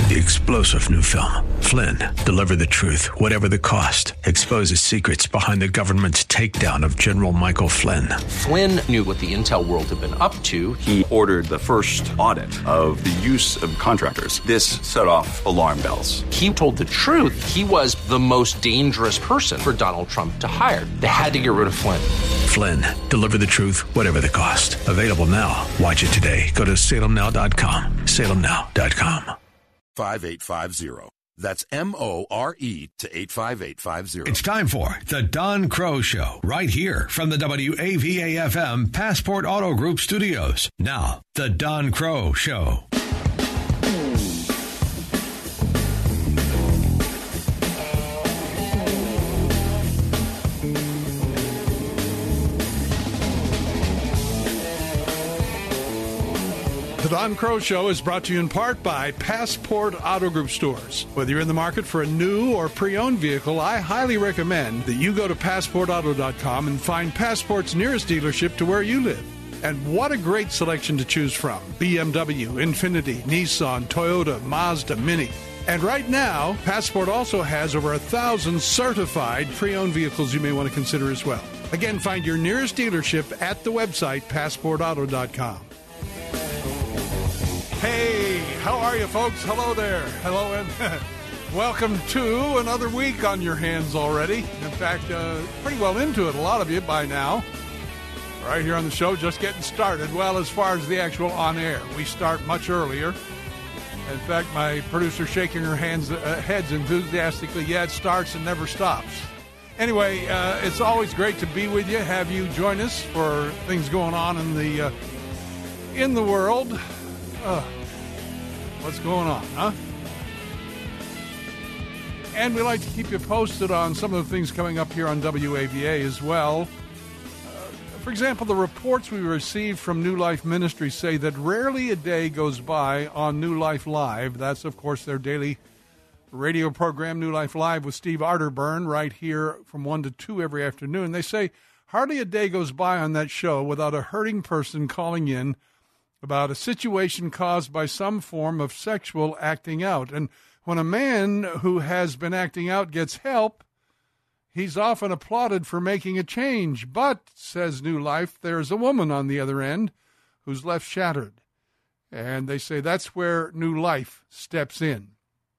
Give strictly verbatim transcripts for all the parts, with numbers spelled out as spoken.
The explosive new film, Flynn, deliver the truth, whatever the cost, exposes secrets behind the government's takedown of General Michael Flynn. Flynn knew what the intel world had been up to. He ordered the first audit of the use of contractors. This set off alarm bells. He told the truth. He was the most dangerous person for Donald Trump to hire. They had to get rid of Flynn. Flynn, deliver the truth, whatever the cost. Available now. Watch it today. Go to salem now dot com. salem now dot com. five eight five zero. That's M O R E to eight five eight five zero. It's time for the Don Crow Show, right here from the W A V A F M Passport Auto Group studios. Now, the Don Crow Show. The Don Crow Show is brought to you in part by Passport Auto Group stores. Whether you're in the market for a new or pre-owned vehicle, I highly recommend that you go to passport auto dot com and find Passport's nearest dealership to where you live. And what a great selection to choose from. B M W, Infiniti, Nissan, Toyota, Mazda, Mini. And right now, Passport also has over a thousand certified pre-owned vehicles you may want to consider as well. Again, find your nearest dealership at the website passport auto dot com. Hey, how are you, folks? Hello there. Hello, and welcome to another week on your hands already. In fact, uh, pretty well into it, a lot of you by now. Right here on the show, just getting started. Well, as far as the actual on-air, we start much earlier. In fact, my producer shaking her hands, uh, heads enthusiastically. Yeah, it starts and never stops. Anyway, uh, it's always great to be with you, have you join us for things going on in the uh, in the world. Uh, what's going on, huh? And we like to keep you posted on some of the things coming up here on W A V A as well. Uh, for example, the reports we received from New Life Ministries say that rarely a day goes by on New Life Live. That's, of course, their daily radio program, New Life Live, with Steve Arterburn, right here from one to two every afternoon. They say hardly a day goes by on that show without a hurting person calling in about a situation caused by some form of sexual acting out. And when a man who has been acting out gets help, he's often applauded for making a change. But, says New Life, there's a woman on the other end who's left shattered. And they say that's where New Life steps in.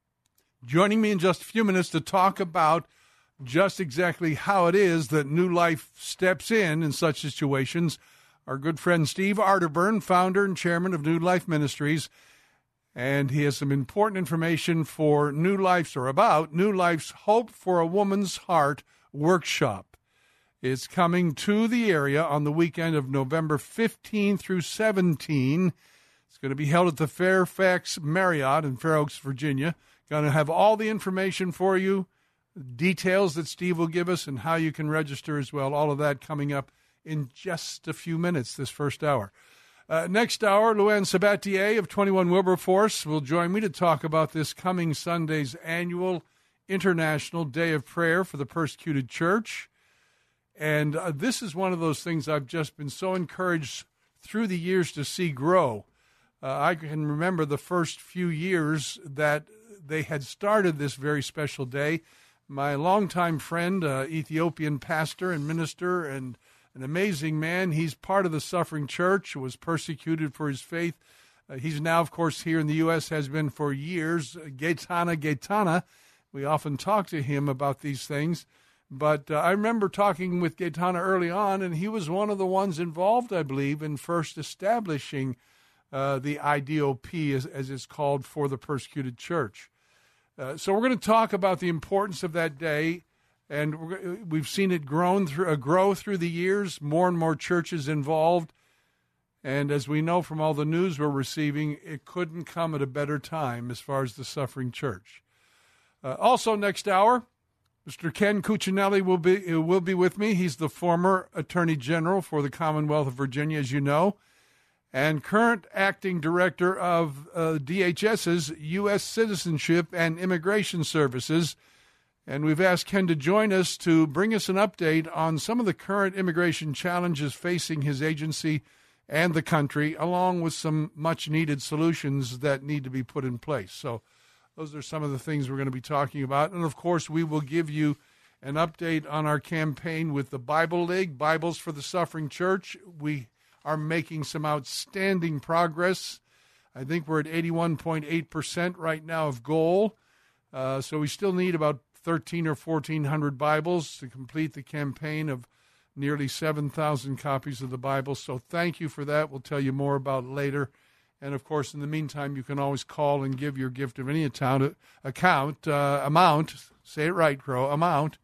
Joining me in just a few minutes to talk about just exactly how it is that New Life steps in in such situations, our good friend Steve Arterburn, founder and chairman of New Life Ministries, and he has some important information for New Life's, or about New Life's Hope for a Woman's Heart workshop. It's coming to the area on the weekend of November fifteenth through seventeenth. It's going to be held at the Fairfax Marriott in Fair Oaks, Virginia. Going to have all the information for you, details that Steve will give us, and how you can register as well. All of that coming up in just a few minutes this first hour. Uh, next hour, Luann Sabatier of twenty-one Wilberforce will join me to talk about this coming Sunday's annual International Day of Prayer for the Persecuted Church. And uh, this is one of those things I've just been so encouraged through the years to see grow. Uh, I can remember the first few years that they had started this very special day. My longtime friend, uh, Ethiopian pastor and minister, and an amazing man. He's part of the Suffering Church, was persecuted for his faith. Uh, he's now, of course, here in the U S, has been for years. Gaetana Gaetana. We often talk to him about these things. But uh, I remember talking with Gaetana early on, and he was one of the ones involved, I believe, in first establishing uh, the I D O P, as, as it's called, for the persecuted church. Uh, so we're going to talk about the importance of that day. And we've seen it grown through, uh, grow through the years, more and more churches involved. And as we know from all the news we're receiving, it couldn't come at a better time as far as the Suffering Church. Uh, also next hour, Mister Ken Cuccinelli will be, will be with me. He's the former Attorney General for the Commonwealth of Virginia, as you know, and current acting director of uh, D H S's U S Citizenship and Immigration Services. And we've asked Ken to join us to bring us an update on some of the current immigration challenges facing his agency and the country, along with some much-needed solutions that need to be put in place. So Those are some of the things we're going to be talking about. And, of course, we will give you an update on our campaign with the Bible League, Bibles for the Suffering Church. We are making some outstanding progress. I think we're at eighty-one point eight percent right now of goal. Uh, so we still need about thirteen or fourteen hundred Bibles to complete the campaign of nearly seven thousand copies of the Bible. So thank you for that. We'll tell you more about it later. And, of course, in the meantime, you can always call and give your gift of any account, account uh, amount. Say it right, Crow, amount.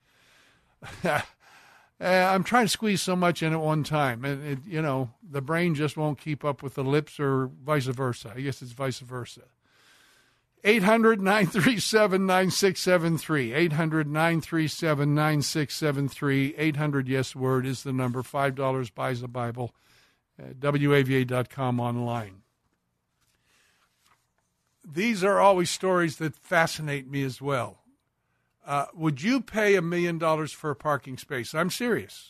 I'm trying to squeeze so much in at one time. And, it, you know, the brain just won't keep up with the lips or vice versa. I guess it's vice versa. eight hundred, nine three seven, nine six seven three. eight hundred, nine three seven, nine six seven three. eight hundred, yes, word is the number. five dollars buys a Bible. Uh, W A V A dot com online. These are always stories that fascinate me as well. Uh, would you pay a million dollars for a parking space? I'm serious.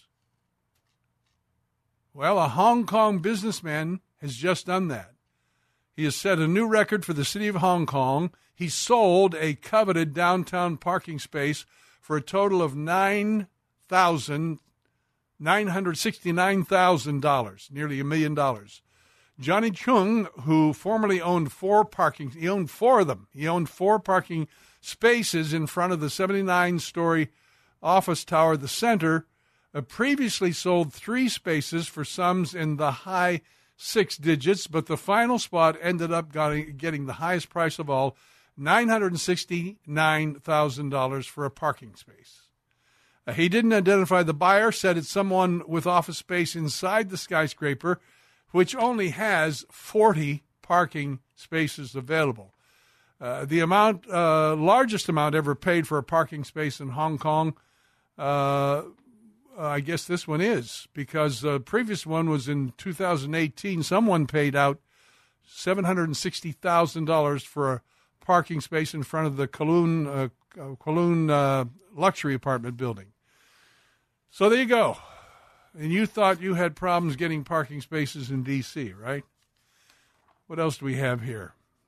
Well, a Hong Kong businessman has just done that. He has set a new record for the city of Hong Kong. He sold a coveted downtown parking space for a total of nine thousand nine hundred sixty-nine thousand dollars, nearly a million dollars. Johnny Chung, who formerly owned four parking, he owned four of them. He owned four parking spaces in front of the seventy-nine story office tower, the center, uh, previously sold three spaces for sums in the high six digits, but the final spot ended up getting, getting the highest price of all, nine hundred sixty-nine thousand dollars for a parking space. Uh, he didn't identify the buyer, said it's someone with office space inside the skyscraper, which only has forty parking spaces available. Uh, the amount, uh, largest amount ever paid for a parking space in Hong Kong, uh, I guess this one is, because the previous one was in two thousand eighteen. Someone paid out seven hundred sixty thousand dollars for a parking space in front of the Kowloon, uh, Kowloon uh, luxury apartment building. So there you go. And you thought you had problems getting parking spaces in D C, right? What else do we have here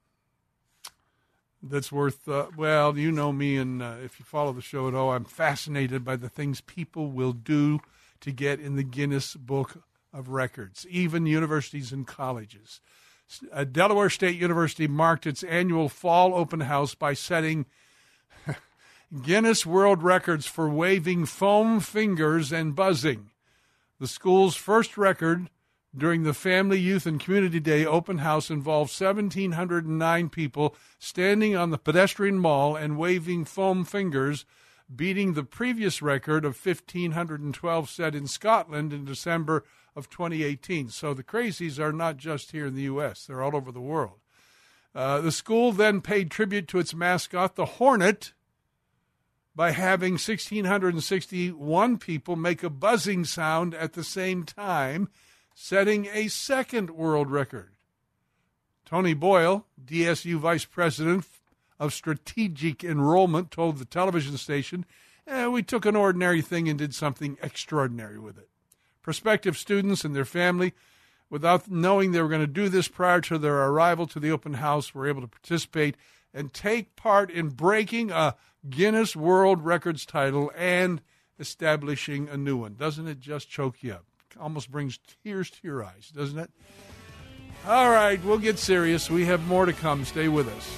that's worth, uh, well, you know me, and uh, if you follow the show at all, I'm fascinated by the things people will do to get in the Guinness Book of Records, even universities and colleges. Uh, Delaware State University marked its annual fall open house by setting Guinness World Records for waving foam fingers and buzzing. The school's first record during the Family, Youth, and Community Day open house involved one thousand seven hundred nine people standing on the pedestrian mall and waving foam fingers, beating the previous record of one thousand five hundred twelve set in Scotland in December of twenty eighteen. So the crazies are not just here in the U S, they're all over the world. Uh, the school then paid tribute to its mascot, the Hornet, by having one thousand six hundred sixty-one people make a buzzing sound at the same time, setting a second world record. Tony Boyle, D S U Vice President of Strategic Enrollment, told the television station, eh, we took an ordinary thing and did something extraordinary with it. Prospective students and their family, without knowing they were going to do this prior to their arrival to the open house, were able to participate and take part in breaking a Guinness World Records title and establishing a new one. Doesn't it just choke you up? Almost brings tears to your eyes, doesn't it? All right, we'll get serious. We have more to come. Stay with us.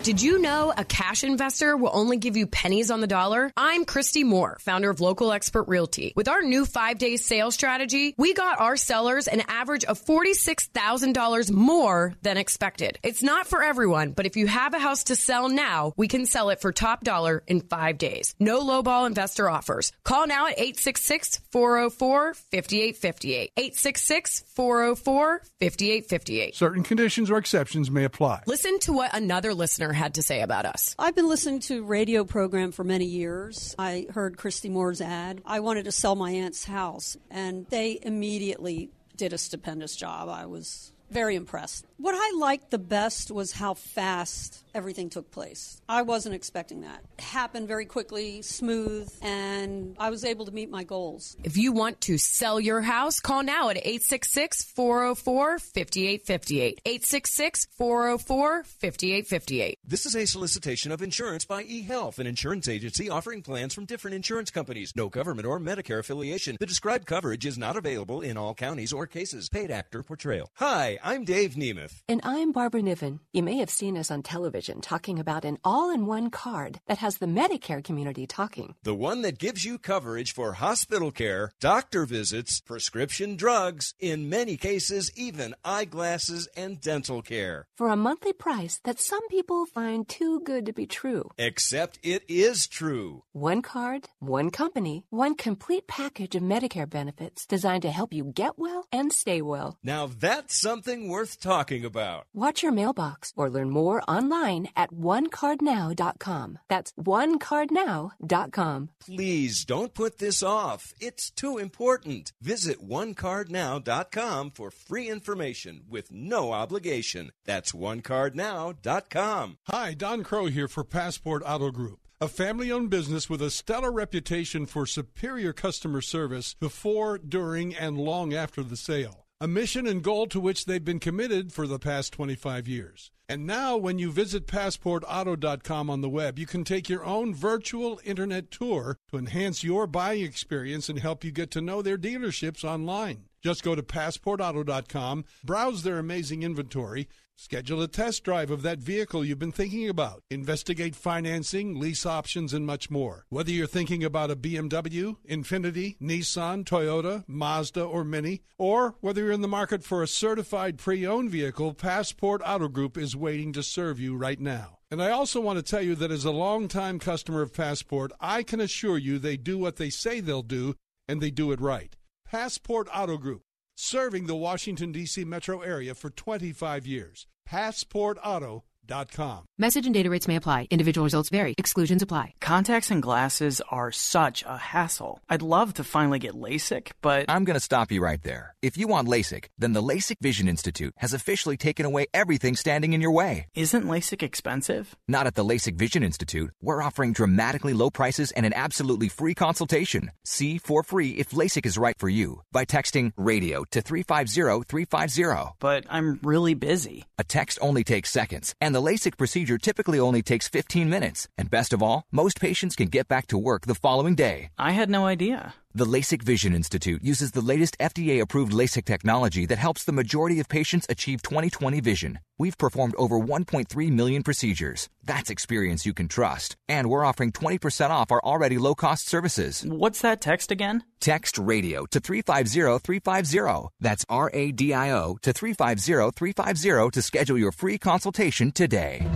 Did you know a cash investor will only give you pennies on the dollar? I'm Christy Moore, founder of Local Expert Realty. With our new five-day sales strategy, we got our sellers an average of forty-six thousand dollars more than expected. It's not for everyone, but if you have a house to sell now, we can sell it for top dollar in five days. No lowball investor offers. Call now at eight six six, four oh four, five eight five eight. eight six six, four oh four, five eight five eight. Certain conditions or exceptions may apply. Listen to what another listener had to say about us. I've been listening to a radio program for many years. I heard Christy Moore's ad. I wanted to sell my aunt's house, and they immediately did a stupendous job. I was very impressed. What I liked the best was how fast everything took place. I wasn't expecting that. It happened very quickly, smooth, and I was able to meet my goals. If you want to sell your house, call now at eight six six, four oh four, five eight five eight. eight six six, four oh four, five eight five eight. This is a solicitation of insurance by eHealth, an insurance agency offering plans from different insurance companies. No government or Medicare affiliation. The described coverage is not available in all counties or cases. Paid actor portrayal. Hi, I'm Dave Nemeth. And I'm Barbara Niven. You may have seen us on television talking about an all-in-one card that has the Medicare community talking. The one that gives you coverage for hospital care, doctor visits, prescription drugs, in many cases, even eyeglasses and dental care. For a monthly price that some people find too good to be true. Except it is true. One card, one company, one complete package of Medicare benefits designed to help you get well and stay well. Now that's something worth talking about. Watch your mailbox or learn more online at one card now dot com. That's one card now dot com. Please don't put this off. It's too important. Visit one card now dot com for free information with no obligation. That's one card now dot com. Hi, Don Crow here for Passport Auto Group, a family-owned business with a stellar reputation for superior customer service before, during, and long after the sale. A mission and goal to which they've been committed for the past twenty-five years. And now, when you visit passport auto dot com on the web, you can take your own virtual internet tour to enhance your buying experience and help you get to know their dealerships online. Just go to passport auto dot com, browse their amazing inventory, schedule a test drive of that vehicle you've been thinking about, investigate financing, lease options, and much more. Whether you're thinking about a B M W, Infiniti, Nissan, Toyota, Mazda, or Mini, or whether you're in the market for a certified pre-owned vehicle, Passport Auto Group is waiting to serve you right now. And I also want to tell you that as a longtime customer of Passport, I can assure you they do what they say they'll do, and they do it right. Passport Auto Group, serving the Washington, D C metro area for twenty-five years. passport auto dot com. Message and data rates may apply. Individual results vary. Exclusions apply. Contacts and glasses are such a hassle. I'd love to finally get LASIK, but... I'm going to stop you right there. If you want LASIK, then the LASIK Vision Institute has officially taken away everything standing in your way. Isn't LASIK expensive? Not at the LASIK Vision Institute. We're offering dramatically low prices and an absolutely free consultation. See for free if LASIK is right for you by texting radio to three five zero three five zero. But I'm really busy. A text only takes seconds, and the LASIK procedure typically only takes fifteen minutes. And best of all, most patients can get back to work the following day. I had no idea. The LASIK Vision Institute uses the latest F D A-approved LASIK technology that helps the majority of patients achieve twenty twenty vision. We've performed over one point three million procedures. That's experience you can trust. And we're offering twenty percent off our already low-cost services. What's that text again? Text radio to three five zero three five zero. That's R A D I O to three five zero three five zero to schedule your free consultation today.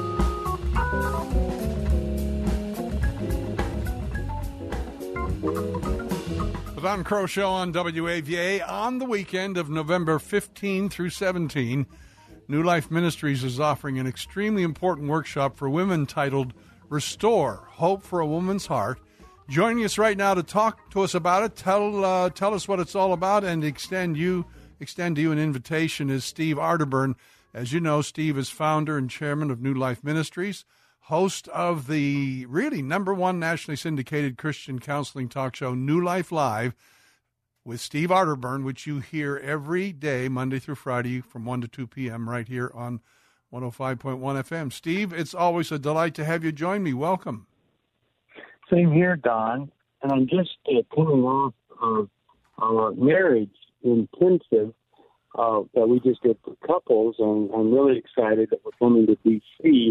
The Don Crow Show on W A V A on the weekend of November fifteenth through seventeenth. New Life Ministries is offering an extremely important workshop for women titled Restore, Hope for a Woman's Heart. Joining us right now to talk to us about it, tell uh, tell us what it's all about, and extend you extend to you an invitation is Steve Arterburn. As you know, Steve is founder and chairman of New Life Ministries, host of the really number one nationally syndicated Christian counseling talk show, New Life Live, with Steve Arterburn, which you hear every day, Monday through Friday, from one to two p.m. right here on one oh five point one F M. Steve, it's always a delight to have you join me. Welcome. Same here, Don. And I'm just uh, coming off of our marriage intensive uh, that we just did for couples, and I'm really excited that we're coming to D C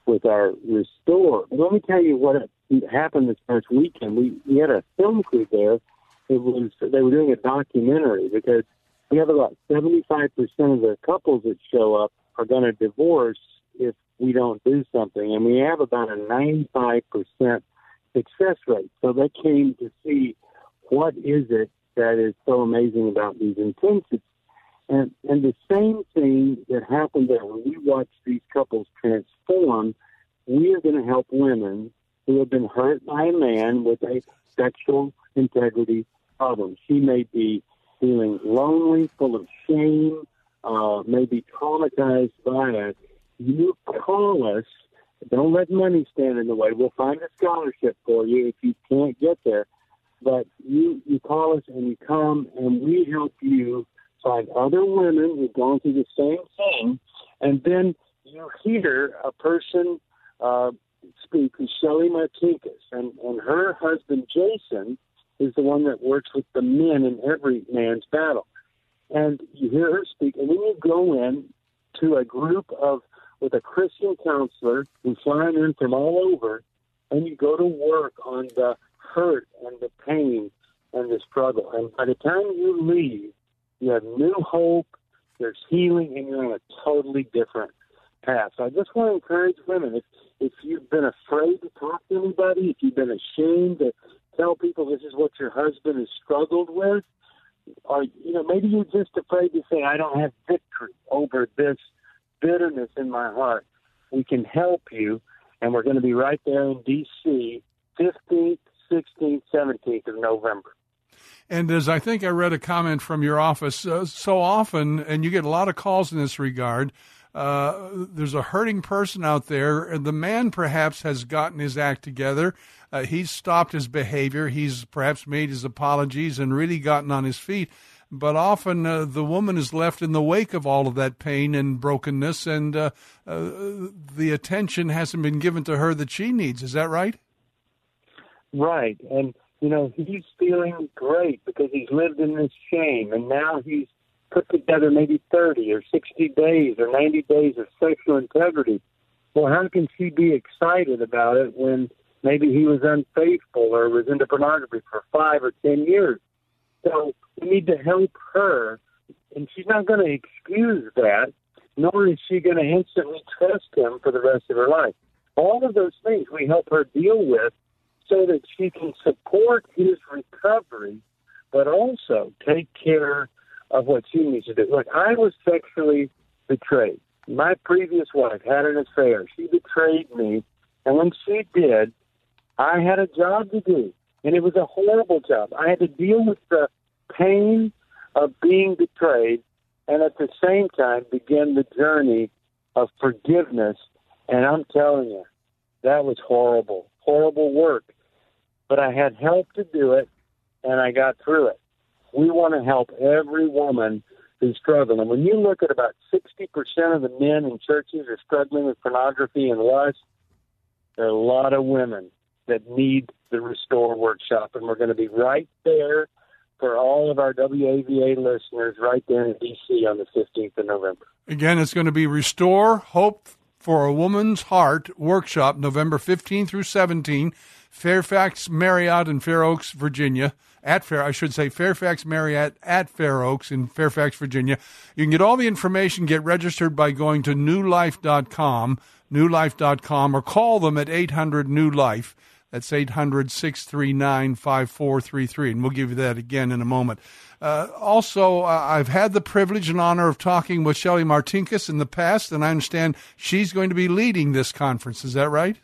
with our Restore. Let me tell you what happened this past weekend. We, we had a film crew there. It was they were doing a documentary because we have about seventy-five percent of the couples that show up are going to divorce if we don't do something, and we have about a ninety-five percent success rate. So they came to see what is it that is so amazing about these intensities. And, and the same thing that happened there, when we watch these couples transform, we are going to help women who have been hurt by a man with a sexual integrity problem. She may be feeling lonely, full of shame, uh, may be traumatized by it. You call us. Don't let money stand in the way. We'll find a scholarship for you if you can't get there. But you, you call us and you come, and we help you find other women who've gone through the same thing. And then you hear a person uh, speak, who's Shelly Martinkus, and, and her husband, Jason, is the one that works with the men in every man's battle. And you hear her speak, and then you go in to a group of, with a Christian counselor who's flying in from all over, and you go to work on the hurt and the pain and the struggle. And by the time you leave, you have new hope, there's healing, and you're on a totally different path. So I just want to encourage women, if, if you've been afraid to talk to anybody, if you've been ashamed to tell people this is what your husband has struggled with, or, you know, maybe you're just afraid to say, I don't have victory over this bitterness in my heart, we can help you, and we're going to be right there in D C fifteenth, sixteenth, seventeenth of November. And as I think I read a comment from your office, uh, so often, and you get a lot of calls in this regard, uh, there's a hurting person out there, and the man perhaps has gotten his act together. Uh, he's stopped his behavior. He's perhaps made his apologies and really gotten on his feet. But often uh, the woman is left in the wake of all of that pain and brokenness, and uh, uh, the attention hasn't been given to her that she needs. Is that right? Right. And, you know, he's feeling great because he's lived in this shame, and now he's put together maybe thirty or sixty days or ninety days of sexual integrity. Well, how can she be excited about it when maybe he was unfaithful or was into pornography for five or ten years? So we need to help her, and she's not going to excuse that, nor is she going to instantly trust him for the rest of her life. All of those things we help her deal with so that she can support his recovery, but also take care of what she needs to do. Look, I was sexually betrayed. My previous wife had an affair. She betrayed me, and when she did, I had a job to do, and it was a horrible job. I had to deal with the pain of being betrayed and at the same time begin the journey of forgiveness. And I'm telling you, that was horrible, horrible work. But I had help to do it, and I got through it. We want to help every woman who's struggling. And when you look at about sixty percent of the men in churches are struggling with pornography and lust, there are a lot of women that need the Restore workshop, and we're going to be right there for all of our W A V A listeners right there in D C on the fifteenth of November. Again, it's going to be Restore Hope for a Woman's Heart workshop, November fifteenth through seventeenth, Fairfax Marriott in Fair Oaks, Virginia. At Fair, I should say Fairfax Marriott at Fair Oaks in Fairfax, Virginia. You can get all the information, get registered by going to new life dot com, new life dot com, or call them at eight hundred new life. That's eight hundred, six three nine, five four three three, and we'll give you that again in a moment. Uh, also, uh, I've had the privilege and honor of talking with Shelly Martinkus in the past, and I understand she's going to be leading this conference. Is that right?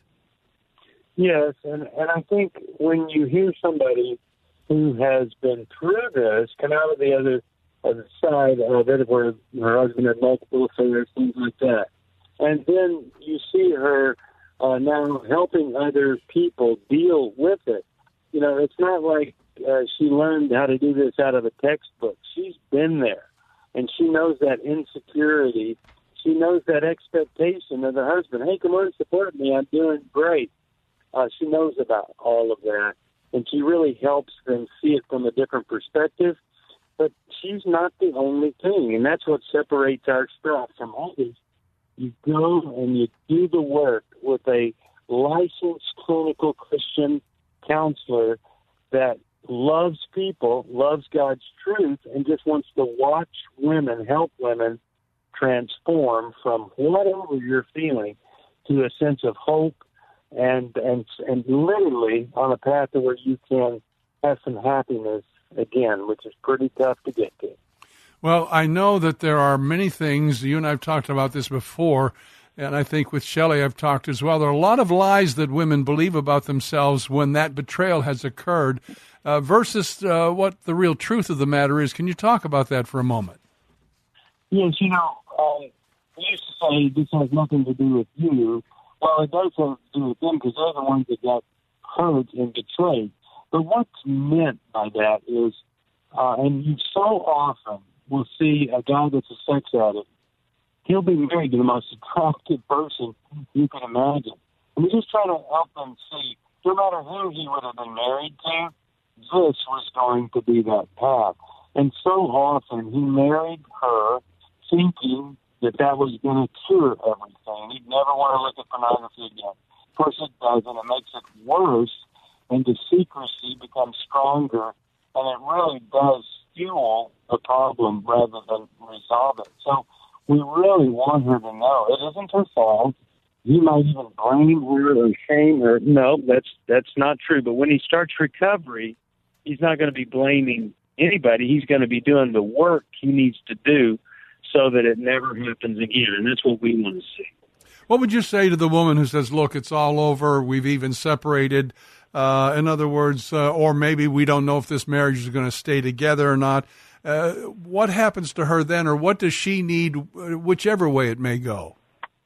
Yes, and, and I think when you hear somebody who has been through this come out of the other, other side of it, where her husband had multiple affairs, things like that, and then you see her Uh, now helping other people deal with it. You know, it's not like uh, she learned how to do this out of a textbook. She's been there, and she knows that insecurity. She knows that expectation of the husband. Hey, come on, support me. I'm doing great. Uh, she knows about all of that, and she really helps them see it from a different perspective. But she's not the only thing, and that's what separates our stuff from others. You go and you do the work with a licensed clinical Christian counselor that loves people, loves God's truth, and just wants to watch women, help women transform from whatever you're feeling to a sense of hope and and and literally on a path to where you can have some happiness again, which is pretty tough to get to. Well, I know that there are many things, you and I have talked about this before, and I think with Shelley I've talked as well. There are a lot of lies that women believe about themselves when that betrayal has occurred uh, versus uh, what the real truth of the matter is. Can you talk about that for a moment? Yes, you know, um, we used to say this has nothing to do with you. Well, it does have to do with them because they're the ones that got hurt and betrayed. But what's meant by that is, uh, and you so often will see a guy that's a sex addict. He'll be married to the most attractive person you can imagine. And we just try to help them see, no matter who he would have been married to, this was going to be that path. And so often he married her thinking that that was going to cure everything. He'd never want to look at pornography again. Of course it doesn't. It makes it worse, and the secrecy becomes stronger, and it really does fuel the problem rather than resolve it. So we really want her to know it isn't her fault. You might even blame her or shame her. No, that's that's not true. But when he starts recovery, he's not going to be blaming anybody. He's going to be doing the work he needs to do so that it never happens again. And that's what we want to see. What would you say to the woman who says, look, it's all over, we've even separated, uh, in other words, uh, or maybe we don't know if this marriage is going to stay together or not. Uh, what happens to her then, or what does she need, whichever way it may go?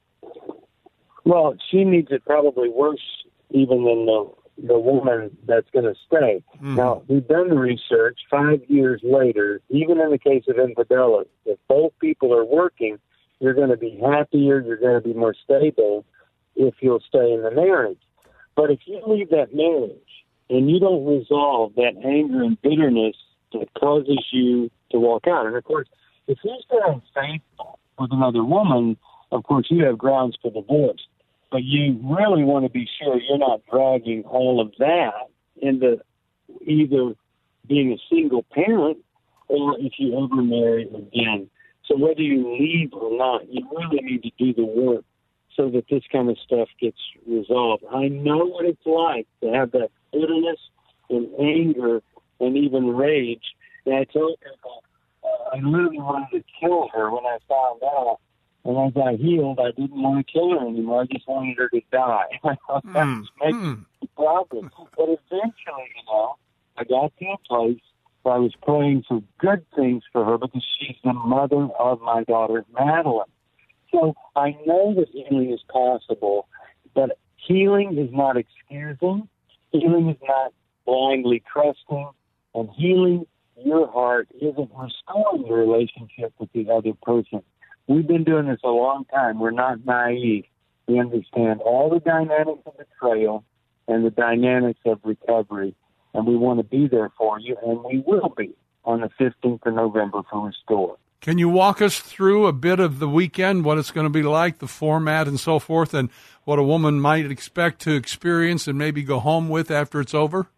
Well, she needs it probably worse even than the, the woman that's going to stay. Mm-hmm. Now, we've done the research five years later, even in the case of infidelity, if both people are working, you're going to be happier, you're going to be more stable if you'll stay in the marriage. But if you leave that marriage and you don't resolve that anger and bitterness that causes you to walk out, and of course, if he's still unfaithful with another woman, of course, you have grounds for divorce. But you really want to be sure you're not dragging all of that into either being a single parent or if you ever marry again. So whether you leave or not, you really need to do the work so that this kind of stuff gets resolved. I know what it's like to have that bitterness and anger and even rage. And I tell people, uh, I literally wanted to kill her when I found out. And as I healed, I didn't want to kill her anymore. I just wanted her to die. That mm. makes mm. the problem. But eventually, you know, I got to a place where I was praying for good things for her because she's the mother of my daughter, Madeline. So I know that healing is possible, but healing is not excusing. Healing is not blindly trusting. And healing your heart isn't restoring your relationship with the other person. We've been doing this a long time. We're not naive. We understand all the dynamics of betrayal and the dynamics of recovery, and we want to be there for you, and we will be on the fifteenth of November for Restore. Can you walk us through a bit of the weekend, what it's going to be like, the format and so forth, and what a woman might expect to experience and maybe go home with after it's over?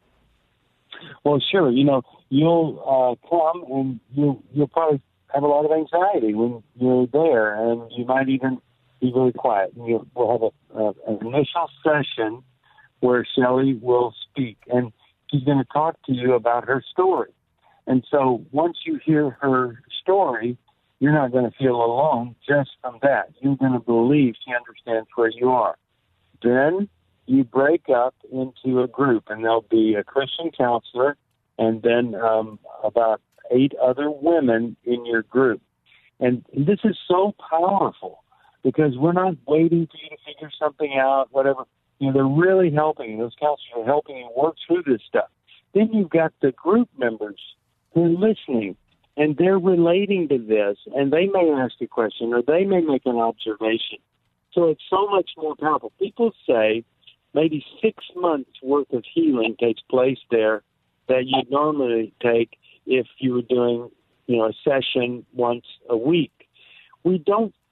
Well, sure. You know, you'll uh, come, and you'll, you'll probably have a lot of anxiety when you're there, and you might even be really quiet. You'll, we'll have a, a, an initial session where Shelley will speak, and she's going to talk to you about her story. And so once you hear her story, you're not going to feel alone just from that. You're going to believe she understands where you are. Then you break up into a group, and there'll be a Christian counselor and then um, about eight other women in your group. And this is so powerful because we're not waiting for you to figure something out, whatever. You know, they're really helping you. Those counselors are helping you work through this stuff. Then you've got the group members who are listening, and they're relating to this, and they may ask a question or they may make an observation. So it's so much more powerful. People say maybe six months worth of healing takes place there that you'd normally take if you were doing, you know, a session once a week. We don't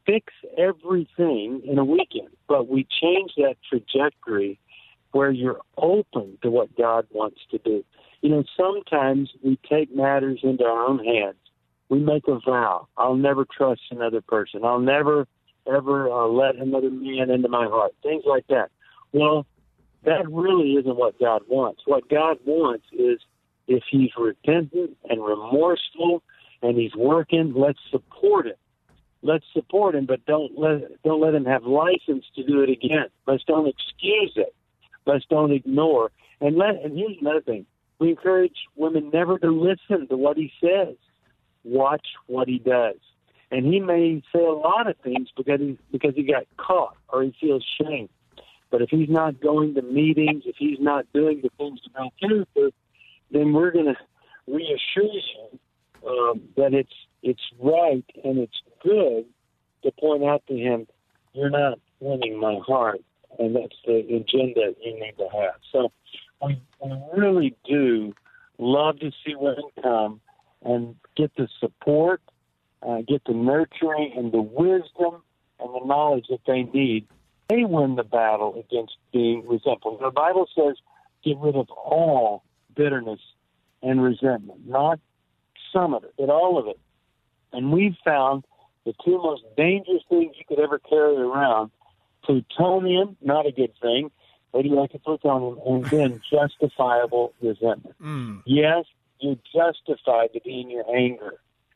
fix everything in a weekend, but we change that trajectory where you're open to what God wants to do. You know, sometimes we take matters into our own hands. We make a vow. I'll never trust another person. I'll never, ever uh, let another man into my heart. Things like that. Well, that really isn't what God wants. What God wants is if he's repentant and remorseful and he's working, let's support him. Let's support him, but don't let don't let him have license to do it again. Let's don't excuse it. Let's don't ignore. And let and here's another thing. We encourage women never to listen to what he says. Watch what he does. And he may say a lot of things because he, because he got caught or he feels shame. But if he's not going to meetings, if he's not doing the things to build character, then we're going to reassure you um, that it's it's right and it's good to point out to him, you're not winning my heart, and that's the agenda you need to have. So we, we really do love to see women come and get the support, uh, get the nurturing and the wisdom and the knowledge that they need. They win the battle against being resentful. The Bible says get rid of all bitterness and resentment, not some of it, but all of it. And we've found the two most dangerous things you could ever carry around, plutonium, not a good thing, radioactive plutonium, and then justifiable resentment. Mm. Yes, you're justified to be in your anger.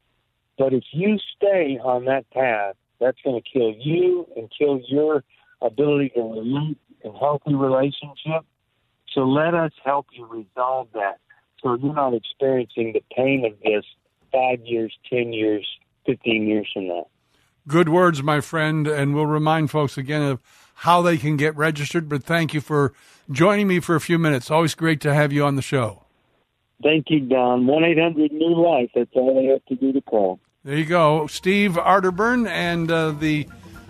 But if you stay on that path, that's going to kill you and kill your ability to relate in healthy relationship. So let us help you resolve that so you're not experiencing the pain of this five years, ten years, fifteen years from now. Good words, my friend, and we'll remind folks again of how they can get registered, but thank you for joining me for a few minutes. Always great to have you on the show. Thank you, Don. one eight hundred new life. That's all they have to do to call. There you go. Steve Arterburn, and uh, the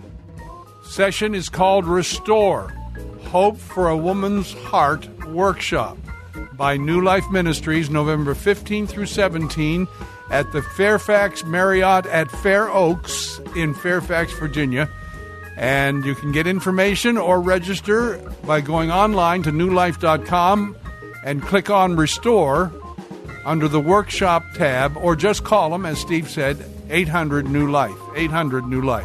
session is called Restore, Hope for a Woman's Heart Workshop by New Life Ministries, November fifteenth through seventeenth at the Fairfax Marriott at Fair Oaks in Fairfax, Virginia. And you can get information or register by going online to new life dot com and click on Restore under the Workshop tab, or just call them, as Steve said, eight hundred new life, eight hundred new life.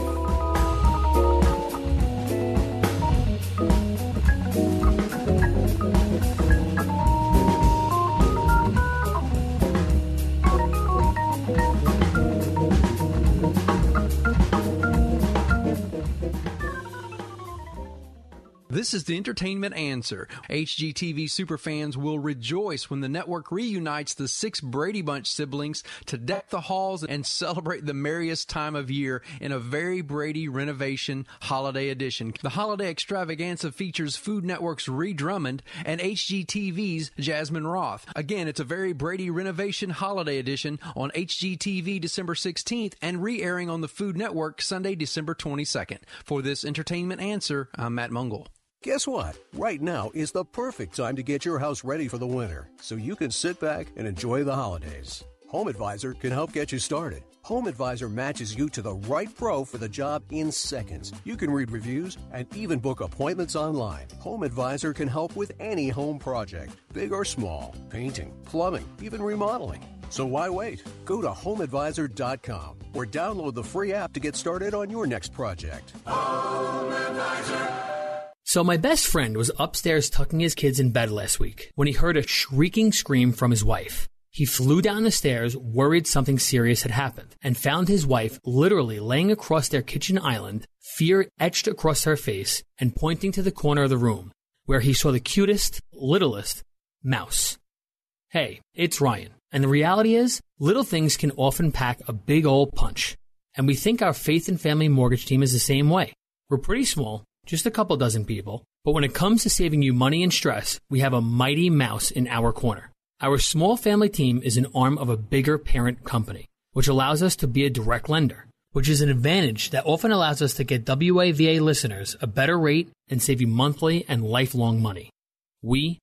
This is the Entertainment Answer. H G T V superfans will rejoice when the network reunites the six Brady Bunch siblings to deck the halls and celebrate the merriest time of year in a very Brady renovation holiday edition. The holiday extravaganza features Food Network's Ree Drummond and H G T V's Jasmine Roth. Again, it's a very Brady renovation holiday edition on H G T V December sixteenth and re-airing on the Food Network Sunday, December twenty-second. For this Entertainment Answer, I'm Matt Mungle. Guess what? Right now is the perfect time to get your house ready for the winter, so you can sit back and enjoy the holidays. Home Advisor can help get you started. Home Advisor matches you to the right pro for the job in seconds. You can read reviews and even book appointments online. Home Advisor can help with any home project, big or small, painting, plumbing, even remodeling. So why wait? Go to home advisor dot com or download the free app to get started on your next project. Home Advisor. So my best friend was upstairs tucking his kids in bed last week when he heard a shrieking scream from his wife. He flew down the stairs, worried something serious had happened, and found his wife literally laying across their kitchen island, fear etched across her face, and pointing to the corner of the room, where he saw the cutest, littlest mouse. Hey, it's Ryan, and the reality is, little things can often pack a big old punch. And we think our Faith and Family Mortgage team is the same way. We're pretty small, just a couple dozen people, but when it comes to saving you money and stress, we have a mighty mouse in our corner. Our small family team is an arm of a bigger parent company, which allows us to be a direct lender, which is an advantage that often allows us to get W A V A listeners a better rate and save you monthly and lifelong money. We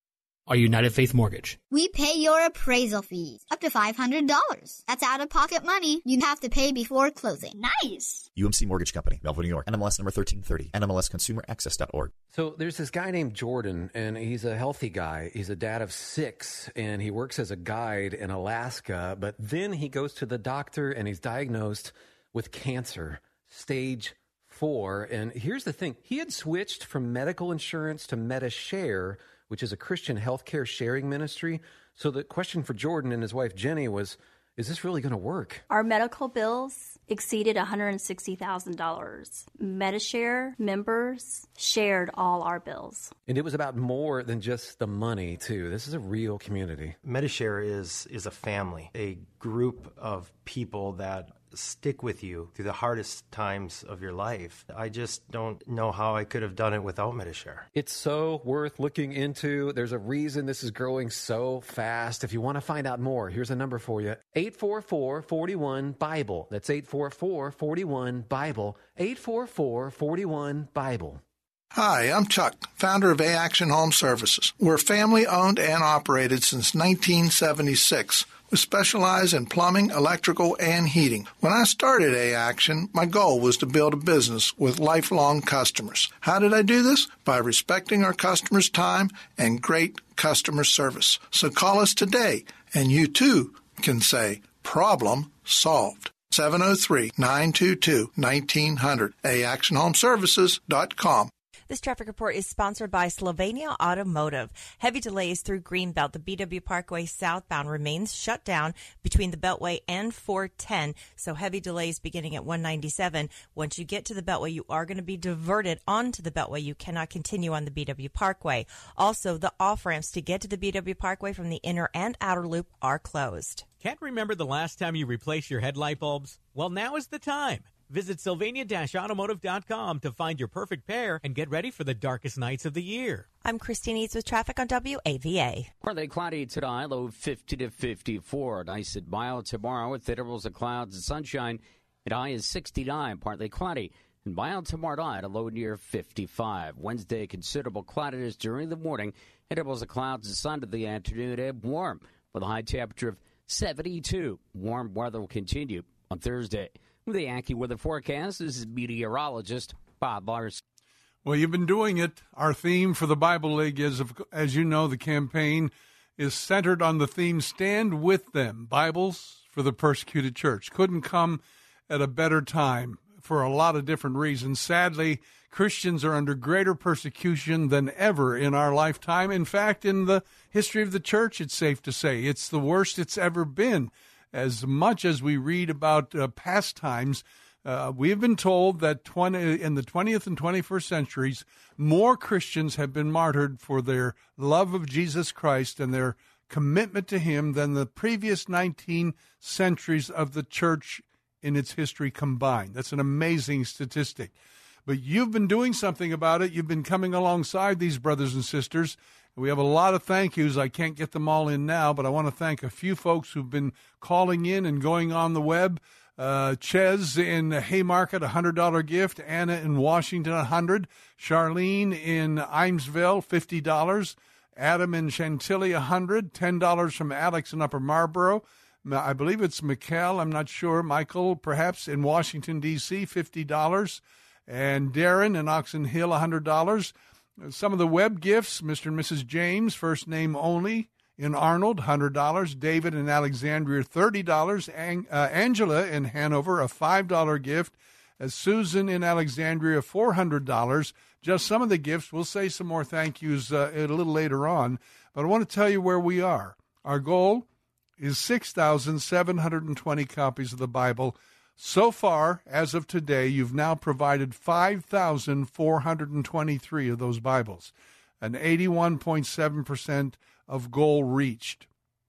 are United Faith Mortgage. We pay your appraisal fees, up to five hundred dollars. That's out-of-pocket money you have to pay before closing. Nice! U M C Mortgage Company, Melville, New York. N M L S number thirteen thirty. N M L S consumer access dot org. So there's this guy named Jordan, and he's a healthy guy. He's a dad of six, and he works as a guide in Alaska. But then he goes to the doctor, and he's diagnosed with cancer, stage four. And here's the thing. He had switched from medical insurance to MediShare, which is a Christian healthcare sharing ministry. So the question for Jordan and his wife Jenny was, is this really going to work? Our medical bills exceeded one hundred sixty thousand dollars. MediShare members shared all our bills. And it was about more than just the money, too. This is a real community. MediShare is is a family, a group of people that stick with you through the hardest times of your life. I just don't know how I could have done it without MediShare. It's so worth looking into. There's a reason this is growing so fast. If you want to find out more, here's a number for you. eight four four, four one, BIBLE. That's eight four four, four one, BIBLE. eight four four, four one, BIBLE. Hi, I'm Chuck, founder of A-Action Home Services. We're family-owned and operated since nineteen seventy-six. We specialize in plumbing, electrical, and heating. When I started A-Action, my goal was to build a business with lifelong customers. How did I do this? By respecting our customers' time and great customer service. So call us today, and you too can say, problem solved. seven oh three, nine two two, nineteen hundred, A action home services dot com. This traffic report is sponsored by Slovenia Automotive. Heavy delays through Greenbelt. The B W Parkway southbound remains shut down between the Beltway and four ten. So heavy delays beginning at one ninety-seven. Once you get to the Beltway, you are going to be diverted onto the Beltway. You cannot continue on the B W Parkway. Also, the off-ramps to get to the B W Parkway from the inner and outer loop are closed. Can't remember the last time you replaced your headlight bulbs? Well, now is the time. Visit Sylvania Automotive dot com to find your perfect pair and get ready for the darkest nights of the year. I'm Christine Eads with traffic on W A V A. Partly cloudy today, low fifty to fifty-four. Nice and mild tomorrow with intervals of clouds and sunshine. At high is sixty-nine, partly cloudy. And mild tomorrow night, a low near fifty-five. Wednesday, considerable cloudiness during the morning. Intervals of clouds and sun to the afternoon and warm with a high temperature of seventy-two. Warm weather will continue on Thursday. With the Yankee weather forecast, this is meteorologist Bob Larson. Well, you've been doing it. Our theme for the Bible League is, as you know, the campaign is centered on the theme, Stand With Them, Bibles for the Persecuted Church. Couldn't come at a better time for a lot of different reasons. Sadly, Christians are under greater persecution than ever in our lifetime. In fact, in the history of the church, it's safe to say it's the worst it's ever been. As much as we read about uh, past times, uh, we have been told that twenty, in the twentieth and twenty-first centuries, more Christians have been martyred for their love of Jesus Christ and their commitment to him than the previous nineteen centuries of the church in its history combined. That's an amazing statistic. But you've been doing something about it. You've been coming alongside these brothers and sisters. We have a lot of thank yous. I can't get them all in now, but I want to thank a few folks who've been calling in and going on the web. Uh, Ches in Haymarket, a one hundred dollars gift. Anna in Washington, one hundred dollars. Charlene in Imesville, fifty dollars. Adam in Chantilly, one hundred dollars. ten dollars from Alex in Upper Marlboro. I believe it's Mikkel, I'm not sure. Michael, perhaps, in Washington, D C, fifty dollars. And Darren in Oxon Hill, one hundred dollars. Some of the web gifts, Mister and Missus James, first name only, in Arnold, one hundred dollars. David in Alexandria, thirty dollars. Ang- uh, Angela in Hanover, a five dollars gift. Uh, Susan in Alexandria, four hundred dollars. Just some of the gifts. We'll say some more thank yous uh, a little later on. But I want to tell you where we are. Our goal is six thousand seven hundred twenty copies of the Bible. So far, as of today, you've now provided five thousand four hundred twenty-three of those Bibles, an eighty-one point seven percent of goal reached,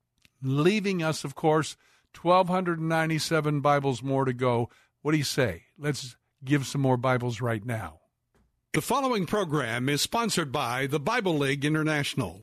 leaving us, of course, one thousand two hundred ninety-seven Bibles more to go. What do you say? Let's give some more Bibles right now. The following program is sponsored by the Bible League International.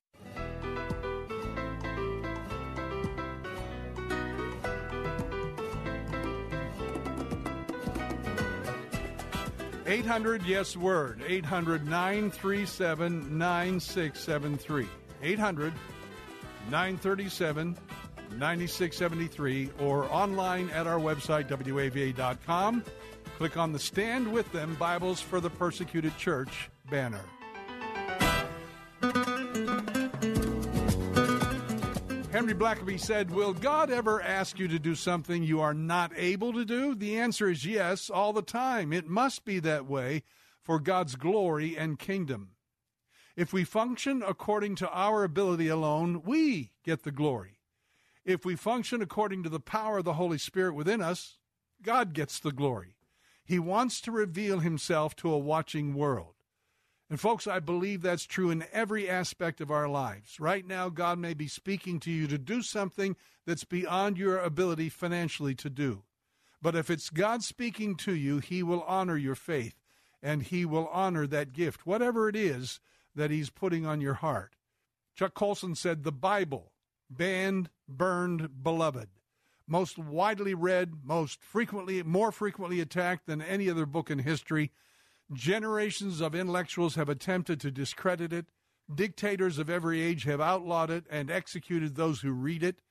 eight hundred, yes, word, eight hundred, nine three seven, nine six seven three. eight hundred nine three seven nine six seven three or online at our website, W A V A dot com. Click on the Stand With Them Bibles for the Persecuted Church banner. Henry Blackaby said, will God ever ask you to do something you are not able to do? The answer is yes, all the time. It must be that way for God's glory and kingdom. If we function according to our ability alone, we get the glory. If we function according to the power of the Holy Spirit within us, God gets the glory. He wants to reveal himself to a watching world. And folks, I believe that's true in every aspect of our lives. Right now, God may be speaking to you to do something that's beyond your ability financially to do. But if it's God speaking to you, he will honor your faith, and he will honor that gift, whatever it is that he's putting on your heart. Chuck Colson said, the Bible, banned, burned, beloved, most widely read, most frequently, more frequently attacked than any other book in history. Generations of intellectuals have attempted to discredit it. Dictators of every age have outlawed it and executed those who read it.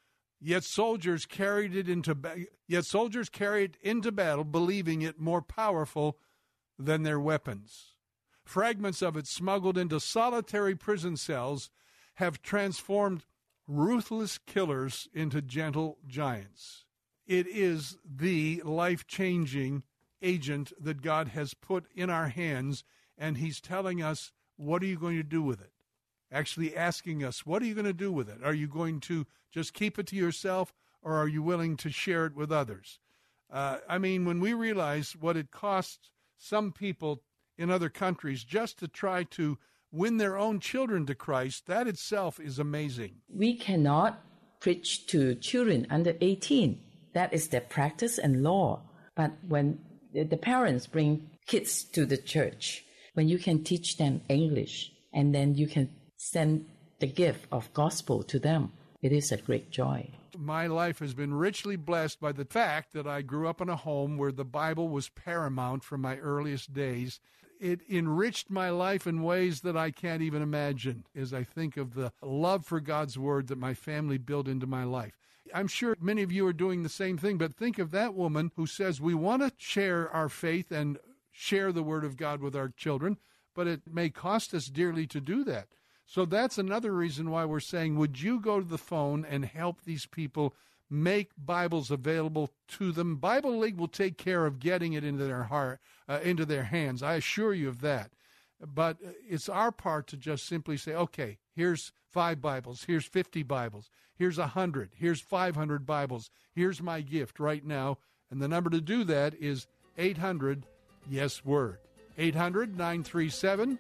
Yet soldiers carried it into ba- yet soldiers carried into battle, believing it more powerful than their weapons. Fragments of it smuggled into solitary prison cells have transformed ruthless killers into gentle giants. It is the life-changing agent that God has put in our hands, and he's telling us, what are you going to do with it? Actually asking us, what are you going to do with it? Are you going to just keep it to yourself, or are you willing to share it with others? Uh, I mean, when we realize what it costs some people in other countries just to try to win their own children to Christ, that itself is amazing. We cannot preach to children under eighteen. That is their practice and law. But when the parents bring kids to the church, when you can teach them English, and then you can send the gift of gospel to them, it is a great joy. My life has been richly blessed by the fact that I grew up in a home where the Bible was paramount from my earliest days. It enriched my life in ways that I can't even imagine as I think of the love for God's Word that my family built into my life. I'm sure many of you are doing the same thing, but think of that woman who says we want to share our faith and share the Word of God with our children, but it may cost us dearly to do that. So that's another reason why we're saying, would you go to the phone and help these people make Bibles available to them? Bible League will take care of getting it into their heart, uh, into their hands. I assure you of that. But it's our part to just simply say, okay, here's five Bibles, here's fifty Bibles, here's a hundred, here's five hundred Bibles, here's my gift right now. And the number to do that is eight hundred, yes, word. eight hundred nine three seven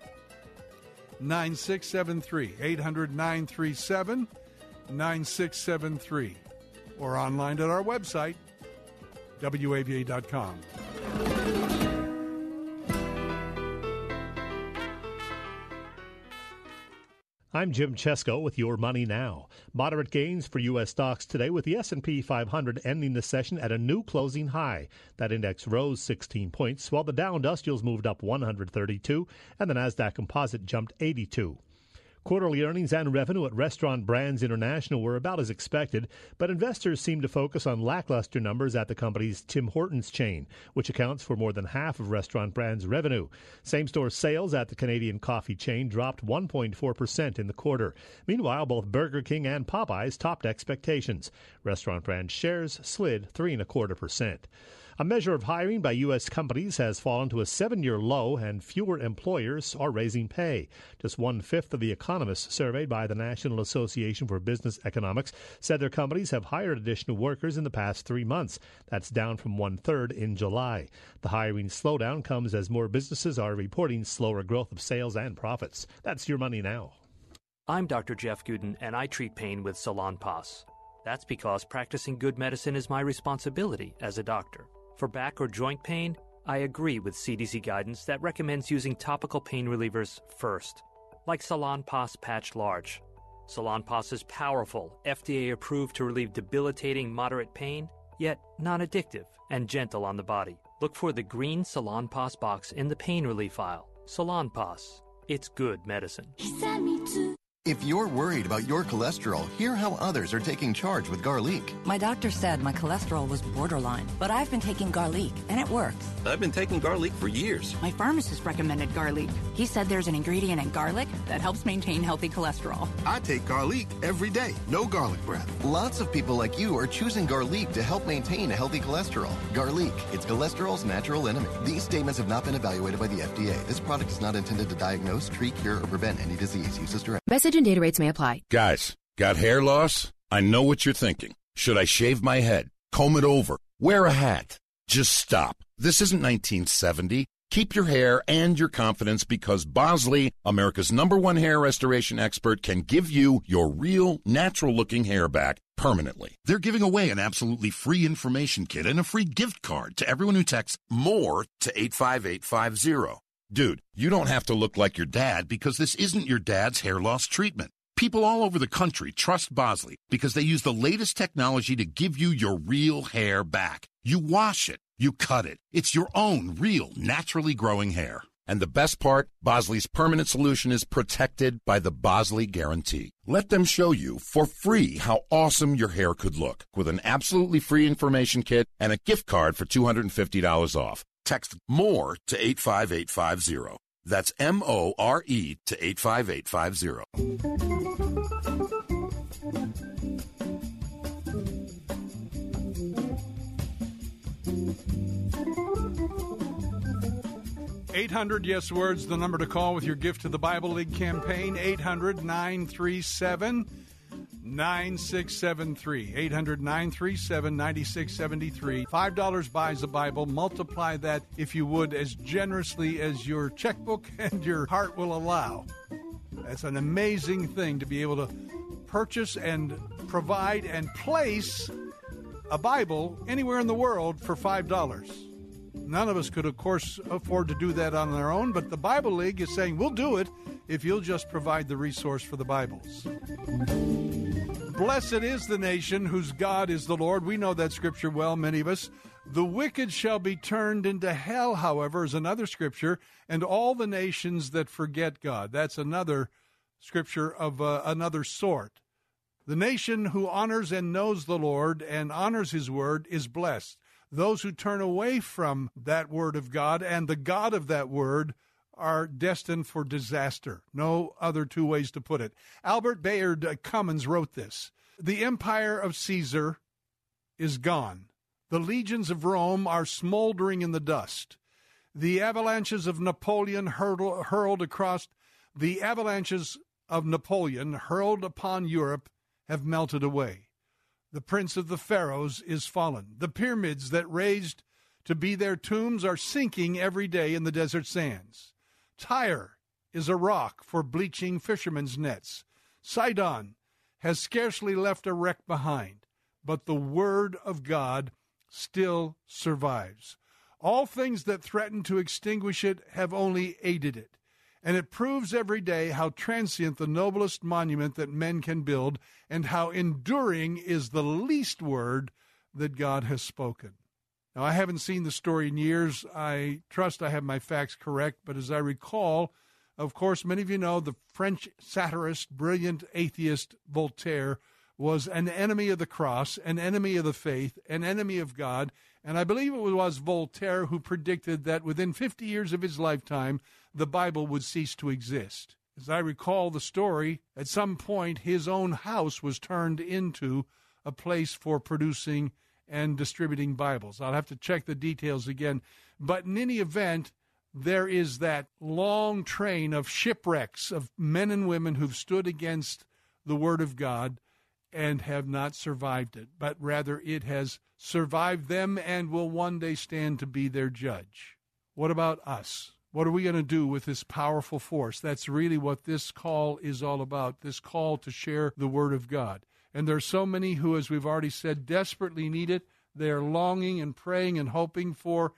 nine six seven three. eight hundred nine three seven nine six seven three. Or online at our website, W A V A dot com. I'm Jim Chesko with Your Money Now. Moderate gains for U S stocks today, with the S and P five hundred ending the session at a new closing high. That index rose sixteen points, while the Dow Industrials moved up one hundred thirty-two, and the Nasdaq Composite jumped eighty-two. Quarterly earnings and revenue at Restaurant Brands International were about as expected, but investors seem to focus on lackluster numbers at the company's Tim Hortons chain, which accounts for more than half of Restaurant Brands' revenue. Same-store sales at the Canadian coffee chain dropped one point four percent in the quarter. Meanwhile, both Burger King and Popeyes topped expectations. Restaurant Brands shares slid three and a quarter percent. A measure of hiring by U S companies has fallen to a seven-year low, and fewer employers are raising pay. Just one-fifth of the economists surveyed by the National Association for Business Economics said their companies have hired additional workers in the past three months. That's down from one-third in July. The hiring slowdown comes as more businesses are reporting slower growth of sales and profits. That's Your Money Now. I'm Doctor Jeff Gooden, and I treat pain with Salonpas. That's because practicing good medicine is my responsibility as a doctor. For back or joint pain, I agree with C D C guidance that recommends using topical pain relievers first, like Salonpas Patch Large. Salonpas is powerful, F D A approved to relieve debilitating moderate pain, yet non-addictive and gentle on the body. Look for the green Salonpas box in the pain relief aisle. Salonpas, it's good medicine. If you're worried about your cholesterol, hear how others are taking charge with Garlic. My doctor said my cholesterol was borderline, but I've been taking Garlic, and it works. I've been taking Garlic for years. My pharmacist recommended Garlic. He said there's an ingredient in garlic that helps maintain healthy cholesterol. I take Garlic every day. No garlic breath. Lots of people like you are choosing Garlic to help maintain a healthy cholesterol. Garlic, it's cholesterol's natural enemy. These statements have not been evaluated by the F D A. This product is not intended to diagnose, treat, cure, or prevent any disease. Use as directed. Message and data rates may apply. Guys, got hair loss? I know what you're thinking. Should I shave my head? Comb it over? Wear a hat? Just stop. This isn't nineteen seventy. Keep your hair and your confidence because Bosley, America's number one hair restoration expert, can give you your real, natural-looking hair back permanently. They're giving away an absolutely free information kit and a free gift card to everyone who texts MORE to eight five eight five zero. Dude, you don't have to look like your dad because this isn't your dad's hair loss treatment. People all over the country trust Bosley because they use the latest technology to give you your real hair back. You wash it, you cut it. It's your own real, naturally growing hair. And the best part, Bosley's permanent solution is protected by the Bosley Guarantee. Let them show you for free how awesome your hair could look with an absolutely free information kit and a gift card for two hundred fifty dollars off. Text MORE to eight five eight five zero. That's M O R E to eight five eight five zero. eight hundred Yes Words, the number to call with your gift to the Bible League campaign. eight hundred nine three seven nine six seven three. eight hundred nine three seven nine six seven three. five dollars buys a Bible. Multiply that, if you would, as generously as your checkbook and your heart will allow. That's an amazing thing to be able to purchase and provide and place a Bible anywhere in the world for five dollars. None of us could, of course, afford to do that on our own, but the Bible League is saying, we'll do it if you'll just provide the resource for the Bibles. Blessed is the nation whose God is the Lord. We know that scripture well, many of us. The wicked shall be turned into hell, however, is another scripture, and all the nations that forget God. That's another scripture of uh, another sort. The nation who honors and knows the Lord and honors his word is blessed. Those who turn away from that word of God and the God of that word are destined for disaster. No other two ways to put it. Albert Bayard Cummins wrote this: the empire of Caesar is gone. The legions of Rome are smoldering in the dust. The avalanches of Napoleon hurled, hurled across the avalanches of Napoleon hurled upon Europe have melted away. The prince of the pharaohs is fallen. The pyramids that raised to be their tombs are sinking every day in the desert sands. Tyre is a rock for bleaching fishermen's nets. Sidon has scarcely left a wreck behind, but the word of God still survives. All things that threaten to extinguish it have only aided it, and it proves every day how transient the noblest monument that men can build, and how enduring is the least word that God has spoken. Now, I haven't seen the story in years. I trust I have my facts correct, but as I recall, of course, many of you know the French satirist, brilliant atheist Voltaire was an enemy of the cross, an enemy of the faith, an enemy of God, and I believe it was Voltaire who predicted that within fifty years of his lifetime, the Bible would cease to exist. As I recall the story, at some point his own house was turned into a place for producing and distributing Bibles. I'll have to check the details again. But in any event, there is that long train of shipwrecks of men and women who've stood against the Word of God and have not survived it, but rather it has survived them and will one day stand to be their judge. What about us? What are we going to do with this powerful force? That's really what this call is all about, this call to share the Word of God. And there are so many who, as we've already said, desperately need it. They are longing and praying and hoping for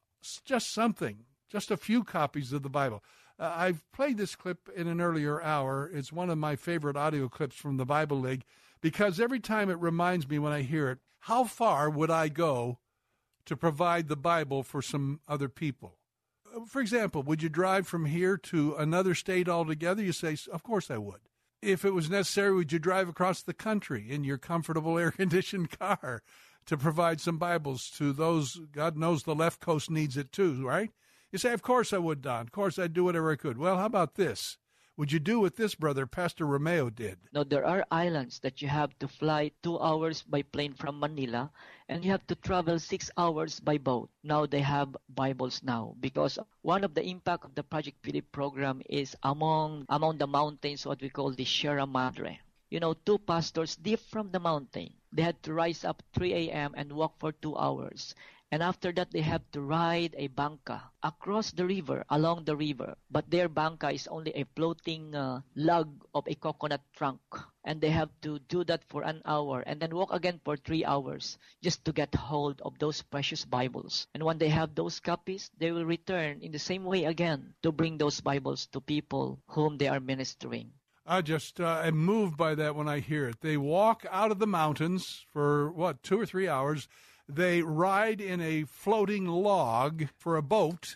just something, just a few copies of the Bible. Uh, I've played this clip in an earlier hour. It's one of my favorite audio clips from the Bible League because every time it reminds me when I hear it, how far would I go to provide the Bible for some other people? For example, would you drive from here to another state altogether? You say, of course I would. if it was necessary, would you drive across the country in your comfortable air-conditioned car to provide some Bibles to those? God knows the left coast needs it too, right? You say, of course I would, Don. Of course I'd do whatever I could. Well, how about this? Would you do what this brother, Pastor Romeo, did? No, there are islands that you have to fly two hours by plane from Manila, and you have to travel six hours by boat. Now they have Bibles now, because one of the impact of the Project Philip program is among among the mountains, what we call the Sierra Madre. You know, two pastors deep from the mountain, they had to rise up three a.m. and walk for two hours. And after that, they have to ride a banca across the river, along the river. But their banca is only a floating uh, log of a coconut trunk. And they have to do that for an hour and then walk again for three hours just to get hold of those precious Bibles. And when they have those copies, they will return in the same way again to bring those Bibles to people whom they are ministering. I just uh, am moved by that when I hear it. They walk out of the mountains for, what, two or three hours. They ride in a floating log for a boat,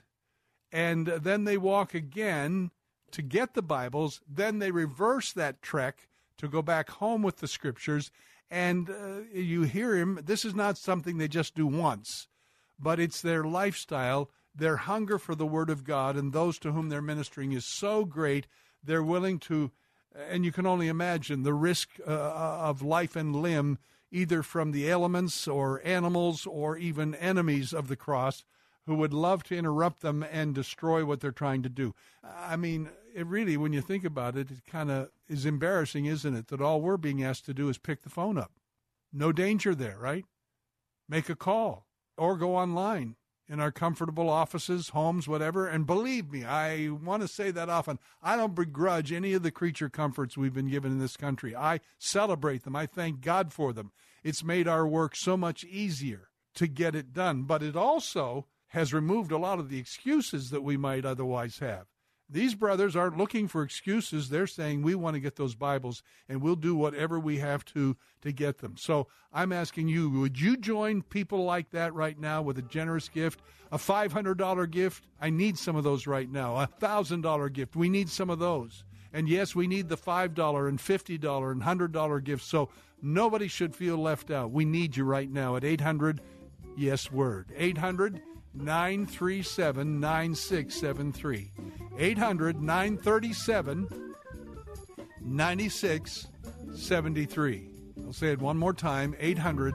and then they walk again to get the Bibles. Then they reverse that trek to go back home with the Scriptures. And uh, you hear him, this is not something they just do once, but it's their lifestyle. Their hunger for the Word of God and those to whom they're ministering is so great, they're willing to, and you can only imagine the risk uh, of life and limb, either from the elements or animals or even enemies of the cross who would love to interrupt them and destroy what they're trying to do. I mean, it really, when you think about it, it kind of is embarrassing, isn't it, that all we're being asked to do is pick the phone up. No danger there, right? Make a call or go online in our comfortable offices, homes, whatever. And believe me, I want to say that often, I don't begrudge any of the creature comforts we've been given in this country. I celebrate them. I thank God for them. It's made our work so much easier to get it done. But it also has removed a lot of the excuses that we might otherwise have. These brothers aren't looking for excuses. They're saying, we want to get those Bibles, and we'll do whatever we have to to get them. So I'm asking you, would you join people like that right now with a generous gift? A five hundred dollars gift? I need some of those right now. A one thousand dollars gift? We need some of those. And yes, we need the five dollars and fifty dollars and one hundred dollars gifts. So nobody should feel left out. We need you right now at eight hundred, yes, word. eight hundred, nine three seven, nine six seven three. eight hundred, nine three seven, nine six seven three. I'll say it one more time. eight hundred,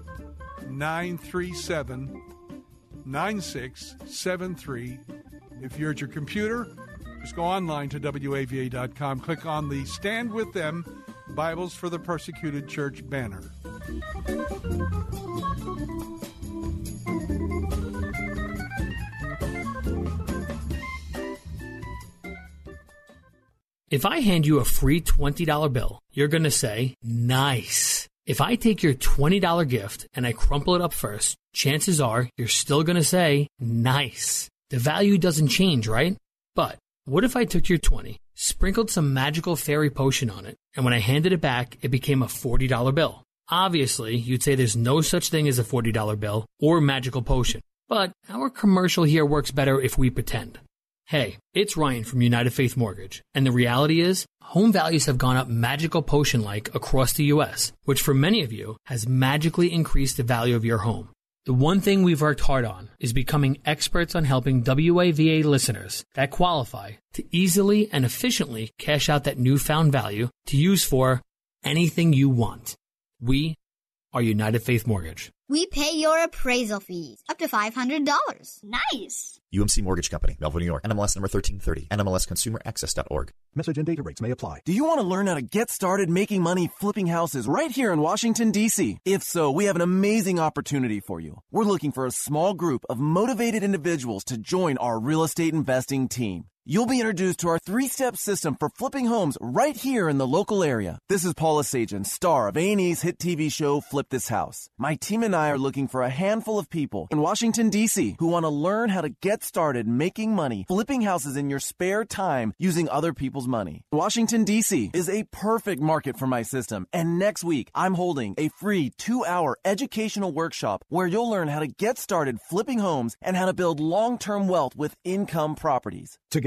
nine three seven, nine six seven three. If you're at your computer, just go online to W A V A dot com. Click on the Stand With Them Bibles for the Persecuted Church banner. If I hand you a free twenty dollar bill, you're going to say, nice. If I take your twenty dollar gift and I crumple it up first, chances are you're still going to say, nice. The value doesn't change, right? But what if I took your twenty, sprinkled some magical fairy potion on it, and when I handed it back, it became a forty dollar bill? Obviously, you'd say there's no such thing as a forty dollar bill or magical potion. But our commercial here works better if we pretend. Hey, it's Ryan from United Faith Mortgage, and the reality is, home values have gone up magical potion-like across the U S, which for many of you has magically increased the value of your home. The one thing we've worked hard on is becoming experts on helping W A V A listeners that qualify to easily and efficiently cash out that newfound value to use for anything you want. We are United Faith Mortgage. We pay your appraisal fees, up to five hundred dollars. Nice! U M C Mortgage Company, Melville, New York. N M L S number thirteen thirty. N M L S consumer access dot org. Message and data rates may apply. Do you want to learn how to get started making money flipping houses right here in Washington, D C? If so, we have an amazing opportunity for you. We're looking for a small group of motivated individuals to join our real estate investing team. You'll be introduced to our three-step system for flipping homes right here in the local area. This is Paula Sajan, star of A and E's hit T V show Flip This House. My team and I are looking for a handful of people in Washington, D C who want to learn how to get started making money flipping houses in your spare time using other people's money. Washington, D C is a perfect market for my system, and next week I'm holding a free two-hour educational workshop where you'll learn how to get started flipping homes and how to build long-term wealth with income properties. To get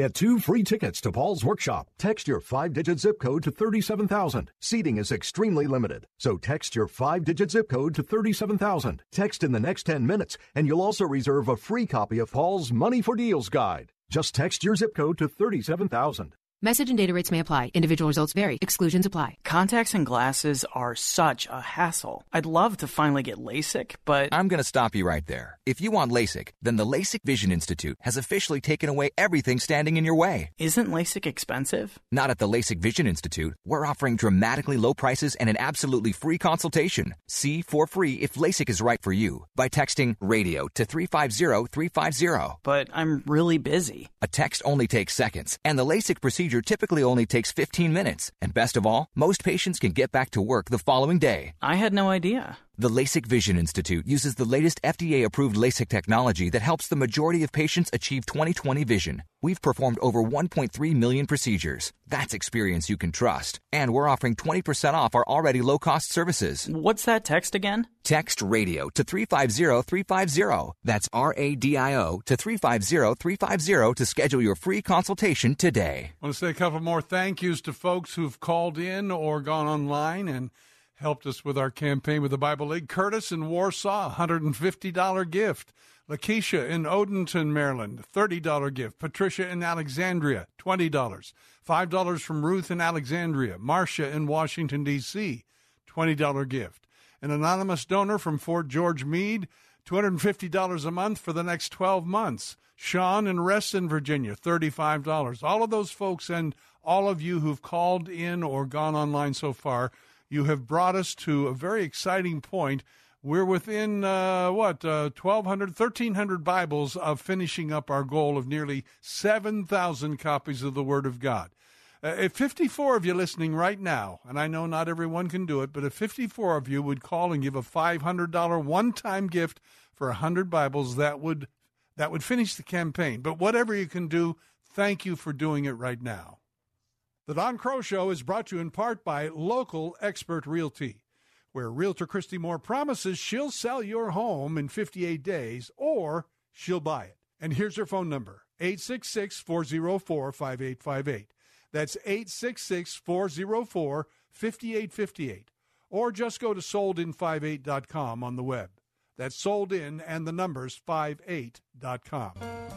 Get two free tickets to Paul's workshop. Text your five-digit zip code to thirty-seven thousand. Seating is extremely limited, so text your five-digit zip code to thirty-seven thousand. Text in the next ten minutes, and you'll also reserve a free copy of Paul's Money for Deals Guide. Just text your zip code to thirty-seven thousand. Message and data rates may apply. Individual results vary. Exclusions apply. Contacts and glasses are such a hassle. I'd love to finally get LASIK, but... I'm going to stop you right there. If you want LASIK, then the LASIK Vision Institute has officially taken away everything standing in your way. Isn't LASIK expensive? Not at the LASIK Vision Institute. We're offering dramatically low prices and an absolutely free consultation. See for free if LASIK is right for you by texting RADIO to three five zero three five zero. But I'm really busy. A text only takes seconds, and the LASIK procedure typically only takes fifteen minutes. And best of all, most patients can get back to work the following day. I had no idea. The LASIK Vision Institute uses the latest F D A-approved LASIK technology that helps the majority of patients achieve twenty twenty vision. We've performed over one point three million procedures. That's experience you can trust. And we're offering twenty percent off our already low-cost services. What's that text again? Text RADIO to three five zero three five zero. That's R A D I O to three five zero three five zero to schedule your free consultation today. I want to say a couple more thank yous to folks who've called in or gone online and helped us with our campaign with the Bible League. Curtis in Warsaw, one hundred fifty dollars gift. Lakeisha in Odenton, Maryland, thirty dollars gift. Patricia in Alexandria, twenty dollars. five dollars from Ruth in Alexandria. Marcia in Washington, D C, twenty dollars gift. An anonymous donor from Fort George Meade, two hundred fifty dollars a month for the next twelve months. Sean in Reston, Virginia, thirty-five dollars. All of those folks and all of you who've called in or gone online so far, you have brought us to a very exciting point. We're within, uh, what, uh, twelve hundred, thirteen hundred Bibles of finishing up our goal of nearly seven thousand copies of the Word of God. Uh, if fifty-four of you listening right now, and I know not everyone can do it, but if fifty-four of you would call and give a five hundred dollars one-time gift for one hundred Bibles, that would that would finish the campaign. But whatever you can do, thank you for doing it right now. The Don Crow Show is brought to you in part by Local Expert Realty, where Realtor Christy Moore promises she'll sell your home in fifty-eight days or she'll buy it. And here's her phone number, eight six six, four oh four, five eight five eight. That's eight six six, four oh four, five eight five eight. Or just go to sold in fifty-eight dot com on the web. That's sold in and the numbers fifty-eight dot com.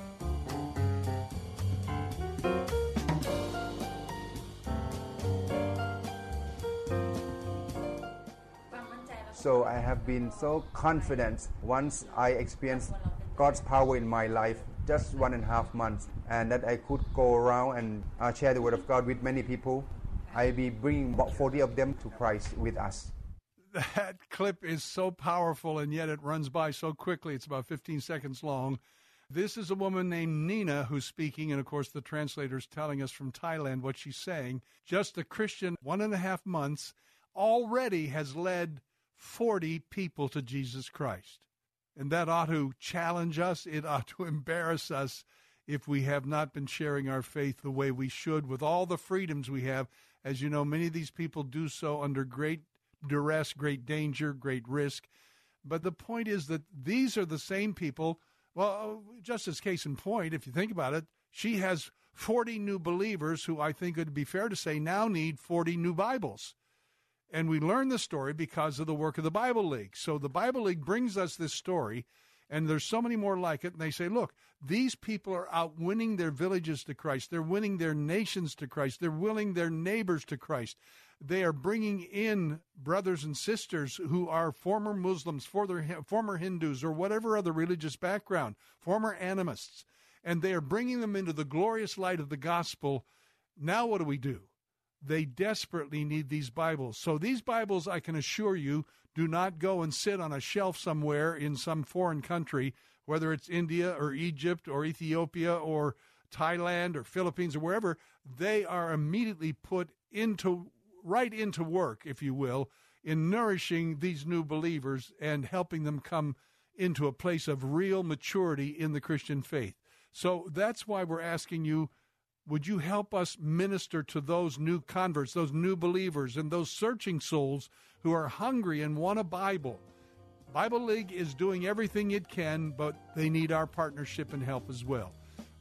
So I have been so confident once I experienced God's power in my life, just one and a half months, and that I could go around and uh, share the word of God with many people. I'll be bringing about forty of them to Christ with us. That clip is so powerful, and yet it runs by so quickly. It's about fifteen seconds long. This is a woman named Nina who's speaking, and of course the translator's telling us from Thailand what she's saying. Just a Christian, one and a half months, already has led forty people to Jesus Christ. And that ought to challenge us. It ought to embarrass us if we have not been sharing our faith the way we should with all the freedoms we have. As you know, many of these people do so under great duress, great danger, great risk. But the point is that these are the same people. Well, just as case in point, if you think about it, she has forty new believers who I think it would be fair to say now need forty new Bibles. And we learn the story because of the work of the Bible League. So the Bible League brings us this story, and there's so many more like it. And they say, look, these people are out winning their villages to Christ. They're winning their nations to Christ. They're winning their neighbors to Christ. They are bringing in brothers and sisters who are former Muslims, former Hindus, or whatever other religious background, former animists. And they are bringing them into the glorious light of the gospel. Now what do we do? They desperately need these Bibles. So these Bibles, I can assure you, do not go and sit on a shelf somewhere in some foreign country, whether it's India or Egypt or Ethiopia or Thailand or Philippines or wherever. They are immediately put into, right into work, if you will, in nourishing these new believers and helping them come into a place of real maturity in the Christian faith. So that's why we're asking you, would you help us minister to those new converts, those new believers, and those searching souls who are hungry and want a Bible? Bible League is doing everything it can, but they need our partnership and help as well.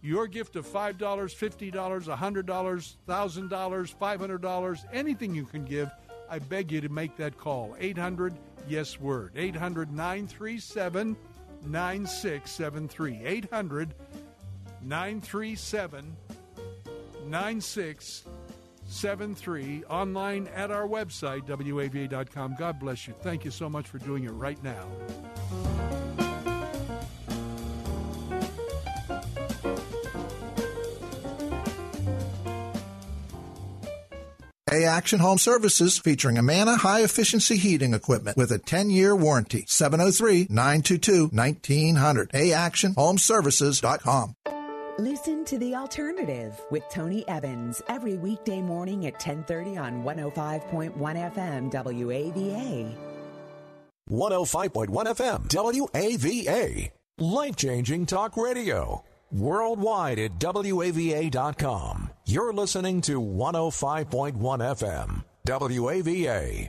Your gift of five dollars, fifty dollars, one hundred dollars, one thousand dollars, five hundred dollars, anything you can give, I beg you to make that call. eight hundred yes word. eight hundred nine three seven nine six seven three. eight hundred nine three seven nine six seven three. Online at our website, W A V A dot com. God bless you. Thank you so much for doing it right now. A-Action Home Services, featuring Amana high-efficiency heating equipment with a ten-year warranty. seven oh three, nine two two, nineteen hundred. A action home services dot com. Listen to The Alternative with Tony Evans every weekday morning at ten thirty on one oh five point one F M W A V A. one oh five point one F M W A V A. Life-changing talk radio. Worldwide at W A V A dot com. You're listening to one oh five point one F M W A V A.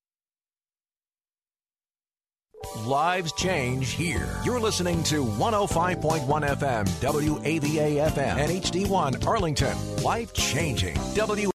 Lives change here. You're listening to one oh five point one F M W A V A F M and H D one Arlington. Life changing. W